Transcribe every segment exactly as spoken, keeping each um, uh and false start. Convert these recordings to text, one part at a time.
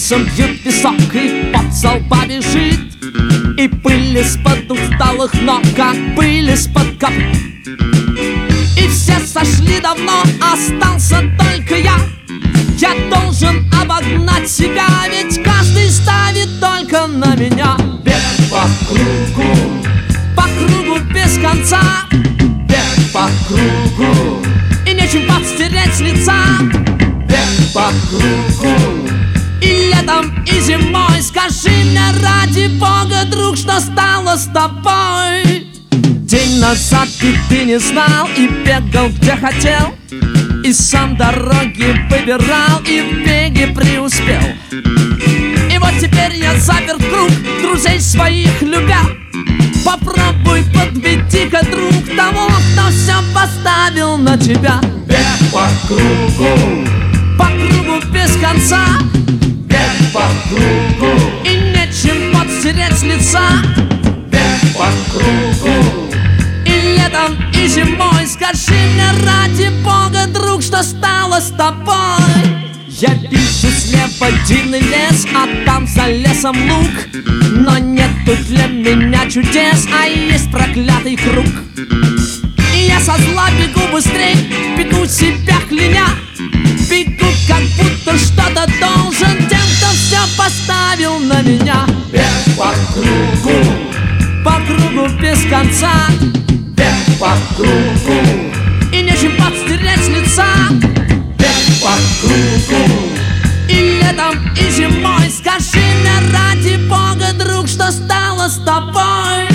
пальцем бьют песок, и пот со лба бежит, и пыль из-под усталых ног, как пыль из-под копыт. И все сошли давно, остался только я. Я должен обогнать себя, ведь каждый ставит только на меня. Бег по кругу, по кругу без конца. Бег по кругу, и нечем подстереть с лица. Бег по кругу, и летом, и зимой. Скажи мне, ради Бога, друг, что стало с тобой? День назад и ты не знал, и бегал где хотел, и сам дороги выбирал, и в беге преуспел. И вот теперь я запер в круг, друзей своих любя. Попробуй подведи-ка, друг, того, кто все поставил на тебя. Бег по кругу, по кругу без конца. Бег по кругу, и нечем подстереть с лица. Бег по кругу, и летом, и зимой. Скажи мне, ради Бога, друг, что стало с тобой? Я вижу слева дивный лес, а там за лесом луг. Но нету для меня чудес, а есть проклятый круг. И я со зла бегу быстрей, бегу себя кляня. Бегу, как будто что-то должен тем, кто все поставил на меня. Бег по кругу, по кругу без конца. Бег по кругу, и нечем подстереть с лица. Бег по кругу, и летом, и зимой. Скажи мне, ради Бога, друг, что стало с тобой?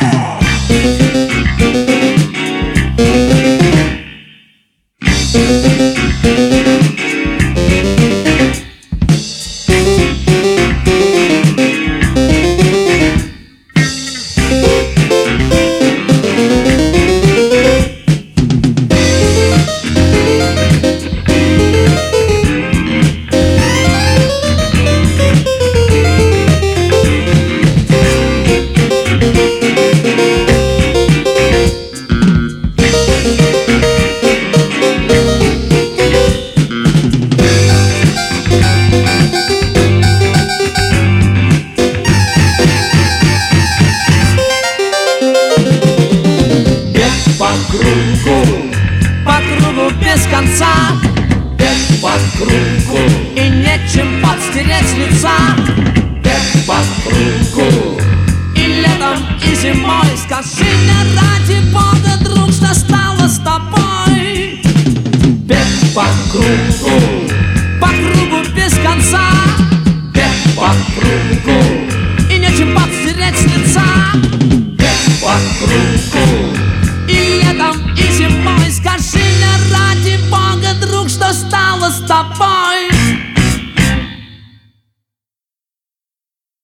По кругу, по кругу без конца. Бег по кругу, и нечем подстереть с лица. Бег по кругу, и летом, и зимой. Скажи мне, ради Бога, друг, что стало с тобой? Бег по кругу, по кругу без конца. Бег по кругу, и нечем подстереть с лица. Бег по кругу, и летом, и зимой. Скажи мне, ради Бога, друг, что стало с тобой?